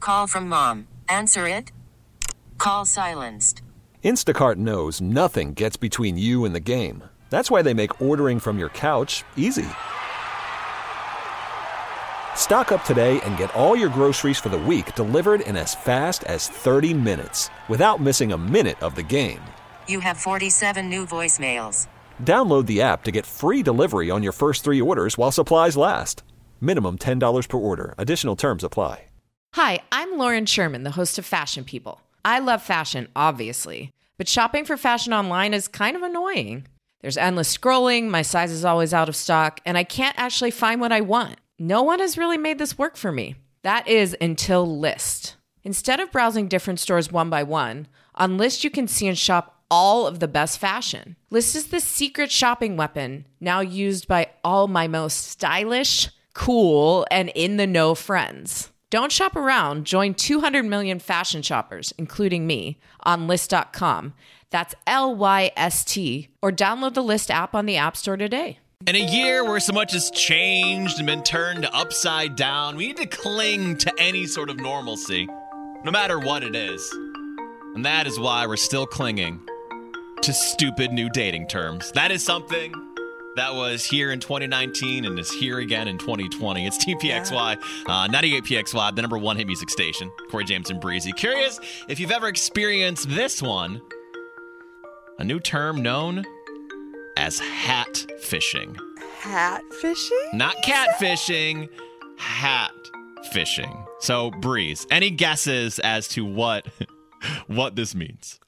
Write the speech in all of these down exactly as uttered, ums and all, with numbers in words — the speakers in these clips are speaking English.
Call from mom. Answer it. Call silenced. Instacart knows nothing gets between you and the game. That's why they make ordering from your couch easy. Stock up today and get all your groceries for the week delivered in as fast as thirty minutes without missing a minute of the game. You have forty-seven new voicemails. Download the app to get free delivery on your first three orders while supplies last. Minimum ten dollars per order. Additional terms apply. Hi, I'm Lauren Sherman, the host of Fashion People. I love fashion, obviously, but shopping for fashion online is kind of annoying. There's endless scrolling, my size is always out of stock, and I can't actually find what I want. No one has really made this work for me. That is until Lyst. Instead of browsing different stores one by one, on Lyst you can see and shop all of the best fashion. Lyst is the secret shopping weapon now used by all my most stylish, cool, and in-the-know friends. Don't shop around. Join two hundred million fashion shoppers, including me, on Lyst dot com. That's L Y S T. Or download the Lyst app on the App Store today. In a year where so much has changed and been turned upside down, we need to cling to any sort of normalcy, no matter what it is. And that is why we're still clinging to stupid new dating terms. That is something that was here in twenty nineteen and is here again in twenty twenty. It's T P X Y, uh, ninety-eight P X Y, the number one hit music station. Corey James and Breezy. Curious if you've ever experienced this one, a new term known as hat fishing. Hat fishing? Not catfishing, hat fishing. So, Breeze, any guesses as to what what this means?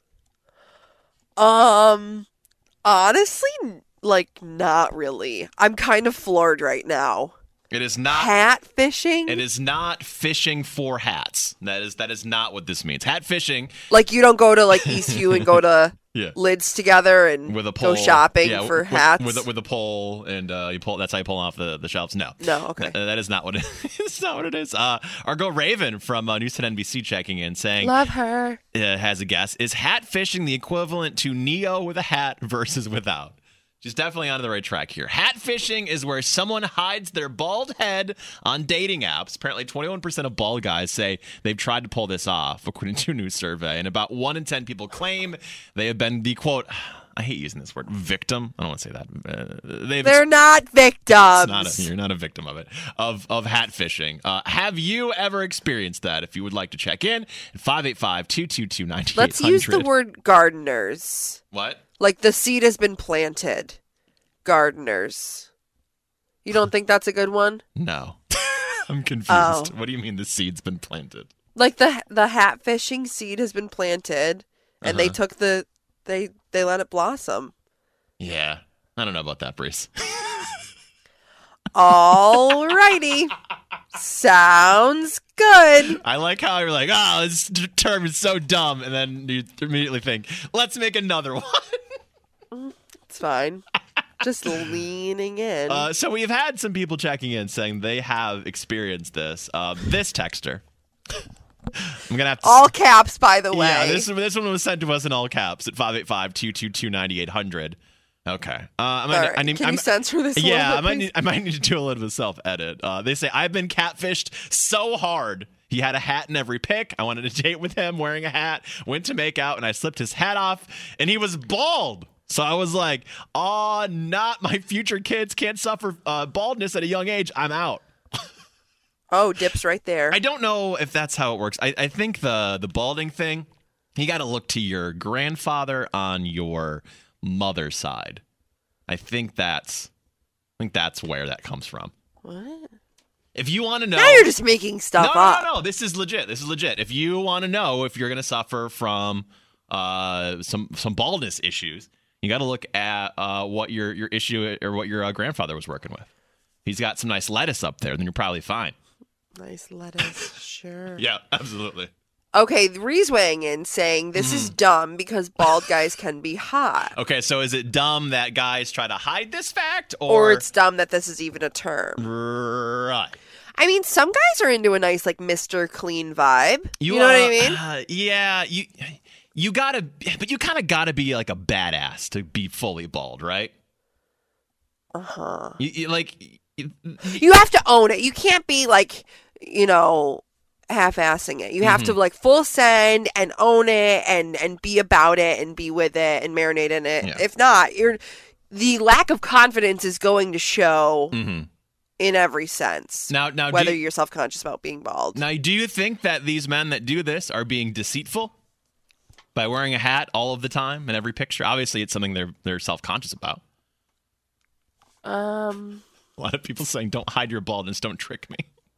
Um, honestly, like, not really. I'm kind of floored right now. It is not hat fishing. It is not fishing for hats. That is that is not what this means. Hat fishing. Like, you don't go to like Eastview and go to yeah. Lids together and with a pole, go shopping yeah, for with, hats with, with, a, with a pole, and uh, you pull. That's how you pull off the, the shelves. No, no, okay, Th- that is not what it is. It's not what it is. Uh, our girl Raven from uh, News ten N B C checking in, saying, "Love her." Uh, has a guess. Is hat fishing the equivalent to Neo with a hat versus without? She's definitely on the right track here. Hat fishing is where someone hides their bald head on dating apps. Apparently, twenty-one percent of bald guys say they've tried to pull this off, according to a new survey. And about one in ten people claim they have been the, quote, I hate using this word, victim. I don't want to say that. Uh, they've They're not victims. Not a, you're not a victim of it, of, of hat fishing. Uh, have you ever experienced that? If you would like to check in, five eight five, two two two, nine eight hundred. Let's use the word gardeners. What? Like the seed has been planted. Gardeners. You don't think that's a good one? No. I'm confused. Oh. What do you mean the seed's been planted? Like the the hat fishing seed has been planted and uh-huh. they took the they they let it blossom. Yeah. I don't know about that, Breeze. All righty. Sounds good. I like how you're like, oh, this term is so dumb. And then you immediately think, let's make another one. It's fine. Just leaning in. Uh, so we've had some people checking in saying they have experienced this. Uh, this texter. I'm gonna have to all caps, by the way. Yeah, this this one was sent to us in all caps at five eight five, two two two, nine eight hundred. Okay. Uh, I might, right. I need, Can I'm, you censor this? A yeah, little bit, I might please? need, I might need to do a little bit of self edit. Uh, they say I've been catfished so hard. He had a hat in every pic. I wanted to date with him wearing a hat. Went to make out, and I slipped his hat off, and he was bald. So I was like, "Oh, not my future kids can't suffer uh, baldness at a young age. I'm out." Oh, dips right there. I don't know if that's how it works. I, I think the the balding thing, you got to look to your grandfather on your mother's side. I think that's, I think that's where that comes from. What? If you want to know, now you're just making stuff no, up. No, no, no. This is legit. This is legit. If you want to know if you're going to suffer from uh, some some baldness issues, you got to look at uh, what your your issue or what your uh, grandfather was working with. He's got some nice lettuce up there, then you're probably fine. Nice lettuce, sure. Yeah, absolutely. Okay, Ree's weighing in saying this mm. is dumb because bald guys can be hot. Okay, so is it dumb that guys try to hide this fact? Or, or it's dumb that this is even a term? Right. I mean, some guys are into a nice, like, Mister Clean vibe. You, you know uh, what I mean? Uh, yeah, you you gotta, but you kind of gotta be like a badass to be fully bald, right? Uh-huh. You, you, like... You have to own it. You can't be like, you know, half-assing it. You have mm-hmm. to like full send and own it and and be about it and be with it and marinate in it. Yeah. If not, you're the lack of confidence is going to show mm-hmm. in every sense. Now, now, whether you, you're self-conscious about being bald. Now, do you think that these men that do this are being deceitful by wearing a hat all of the time in every picture? Obviously, it's something they're they're self-conscious about. Um, a lot of people saying, "Don't hide your baldness, don't trick me."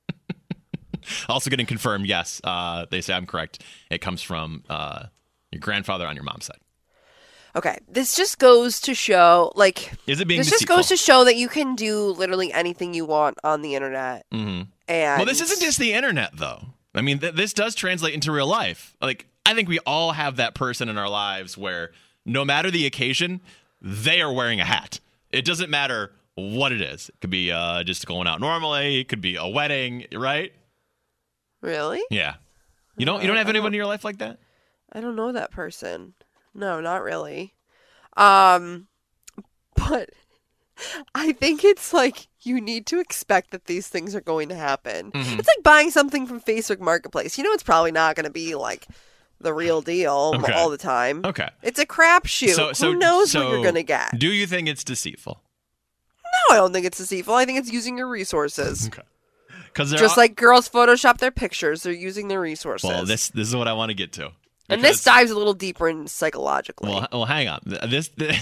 Also getting confirmed, yes. Uh, they say I'm correct. It comes from uh, your grandfather on your mom's side. Okay, this just goes to show, like, is it being this deceitful? just goes to show that you can do literally anything you want on the internet. Mm-hmm. And well, this isn't just the internet, though. I mean, th- this does translate into real life. Like, I think we all have that person in our lives where no matter the occasion, they are wearing a hat. It doesn't matter what it is. It could be uh, just going out normally. It could be a wedding, right? Really? Yeah. You don't. You don't have anyone in your life like that? I don't know that person. No, not really. Um, but I think it's like you need to expect that these things are going to happen. Mm-hmm. It's like buying something from Facebook Marketplace. You know, it's probably not going to be like the real deal okay. all the time. Okay. It's a crapshoot. So, so, Who knows so what you're going to get? Do you think it's deceitful? No, I don't think it's deceitful. I think it's using your resources. Okay. Just are... like girls Photoshop their pictures, they're using their resources. Well, this this is what I want to get to. Because... And this dives a little deeper in psychologically. Well, well hang on. This, this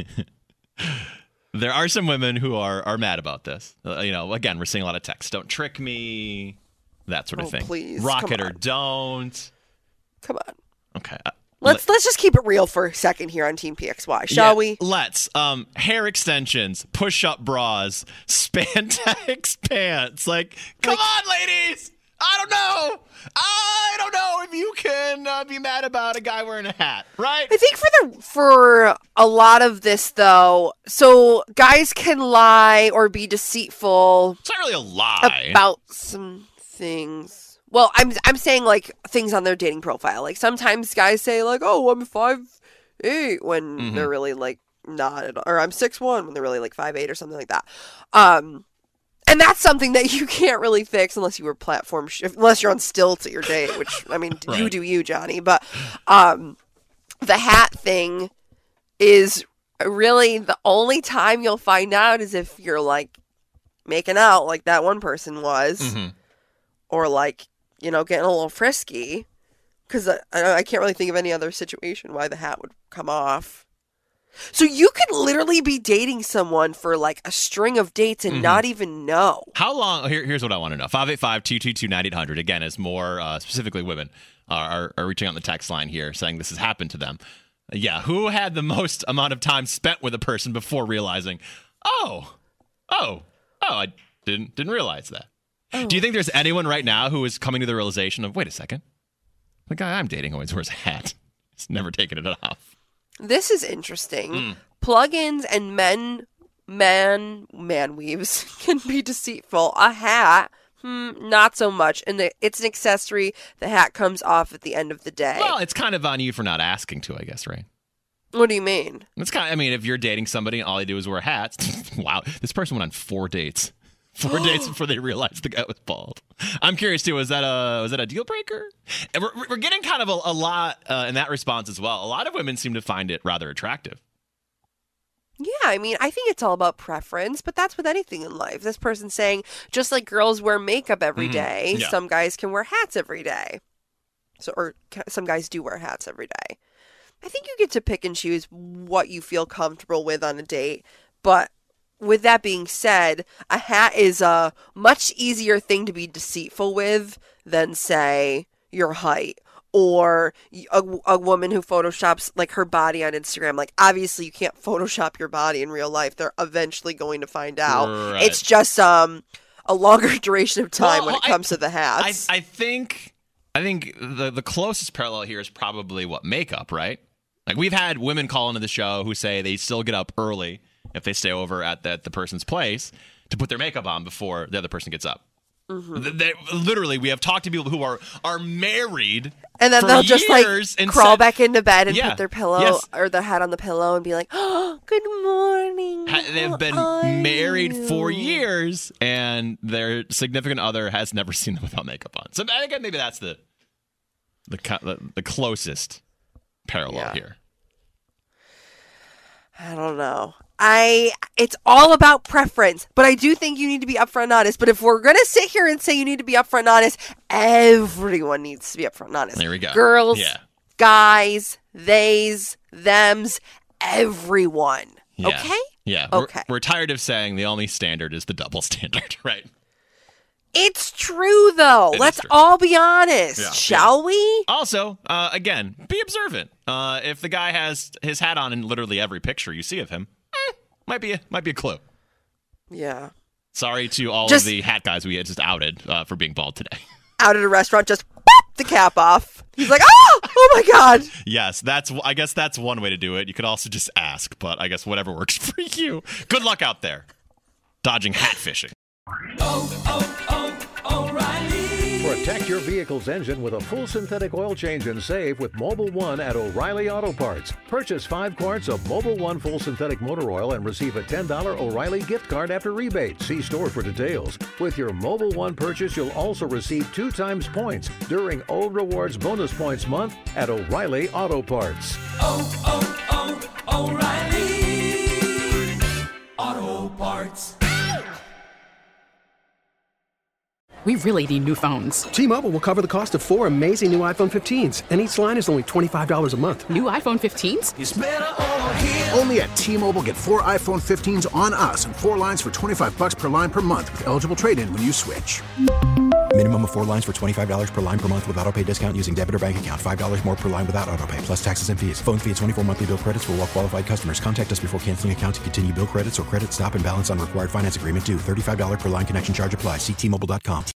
there are some women who are, are mad about this. Uh, you know, again, we're seeing a lot of texts. Don't trick me, that sort of oh, thing. Please, rock it or don't. Come on. Okay. Uh, Let's let's just keep it real for a second here on Team P X Y, shall yeah, we? Let's. Um, hair extensions, push-up bras, spandex pants. Like, come like, on, ladies! I don't know. I don't know if you can uh, be mad about a guy wearing a hat, right? I think for the for a lot of this, though, so guys can lie or be deceitful. It's not really a lie about some things. Well, I'm I'm saying like things on their dating profile. Like sometimes guys say like, "Oh, I'm five eight," when mm-hmm. they're really like not at all, or I'm six one when they're really like five eight or something like that. Um, and that's something that you can't really fix unless you were platform sh- unless you're on stilts at your date. Which I mean, right. you do you, Johnny. But um, the hat thing is really the only time you'll find out is if you're like making out like that one person was, mm-hmm. or like. You know, getting a little frisky, because I, I can't really think of any other situation why the hat would come off. So you could literally be dating someone for like a string of dates and mm-hmm. not even know. How long? Here, here's what I want to know. five eight five, two two two, nine eight hundred. Again, as more uh, specifically women are, are, are reaching out on the text line here saying this has happened to them. Yeah, who had the most amount of time spent with a person before realizing, oh, oh, oh, I didn't didn't realize that. Oh. Do you think there's anyone right now who is coming to the realization of, wait a second, the guy I'm dating always wears a hat. He's never taken it off. This is interesting. Mm. Plugins and men, man, man weaves can be deceitful. A hat, hmm, not so much. And the, it's an accessory. The hat comes off at the end of the day. Well, it's kind of on you for not asking to, I guess, right? What do you mean? It's kind of, I mean, if you're dating somebody and all they do is wear hats, wow, this person went on four dates. Four days before they realized the guy was bald. I'm curious too. Was that a was that a deal breaker? And we're we're getting kind of a, a lot uh, in that response as well. A lot of women seem to find it rather attractive. Yeah, I mean, I think it's all about preference, but that's with anything in life. This person's saying just like girls wear makeup every day, mm-hmm. yeah. some guys can wear hats every day. So, or some guys do wear hats every day. I think you get to pick and choose what you feel comfortable with on a date, but. With that being said, a hat is a much easier thing to be deceitful with than, say, your height or a, a woman who photoshops like her body on Instagram. Like, obviously, you can't Photoshop your body in real life. They're eventually going to find out. Right. It's just um a longer duration of time well, when it I, comes to the hats. I, I think I think the the closest parallel here is probably what makeup, right? Like we've had women call into the show who say they still get up early if they stay over at the, the person's place to put their makeup on before the other person gets up. Mm-hmm. They, they, literally, we have talked to people who are are married, and then for they'll just like and crawl said, back into bed and yeah, put their pillow yes. or their head on the pillow and be like, "Oh, good morning." they've been married for years, and their significant other has never seen them without makeup on. So I think maybe that's the the the, the closest parallel Yeah. here. I don't know. I it's all about preference, but I do think you need to be upfront and honest. But if we're gonna sit here and say you need to be upfront and honest, everyone needs to be upfront and honest. There we go. Girls, Yeah. guys, theys, thems, everyone. Yeah. Okay? Yeah. Okay. We're, we're tired of saying the only standard is the double standard, right? It's true though. It is Let's true. all be honest, Yeah. shall we? Also, uh, again, be observant. Uh, if the guy has his hat on in literally every picture you see of him, eh, might be a, might be a clue. Yeah. Sorry to all Just- of the hat guys we had just outed uh, for being bald today. Out at a restaurant, just boop the cap off. He's like, oh, oh my God. Yes, that's. I guess that's one way to do it. You could also just ask, but I guess whatever works for you. Good luck out there, dodging hat fishing. Protect your vehicle's engine with a full synthetic oil change and save with Mobile One at O'Reilly Auto Parts. Purchase five quarts of Mobile One full synthetic motor oil and receive a ten dollars O'Reilly gift card after rebate. See store for details. With your Mobile One purchase, you'll also receive two times points during O Rewards Bonus Points Month at O'Reilly Auto Parts. We really need new phones. T-Mobile will cover the cost of four amazing new iPhone fifteens, and each line is only twenty-five dollars a month. New iPhone fifteens? Only at T-Mobile, get four iPhone fifteens on us and four lines for twenty-five bucks per line per month with eligible trade-in when you switch. Minimum of four lines for twenty-five dollars per line per month with autopay discount using debit or bank account. five dollars more per line without autopay, plus taxes and fees. Phone fee at twenty-four monthly bill credits for well-qualified customers. Contact us before canceling account to continue bill credits or credit stop and balance on required finance agreement due. thirty-five dollars per line connection charge applies. See T Mobile dot com.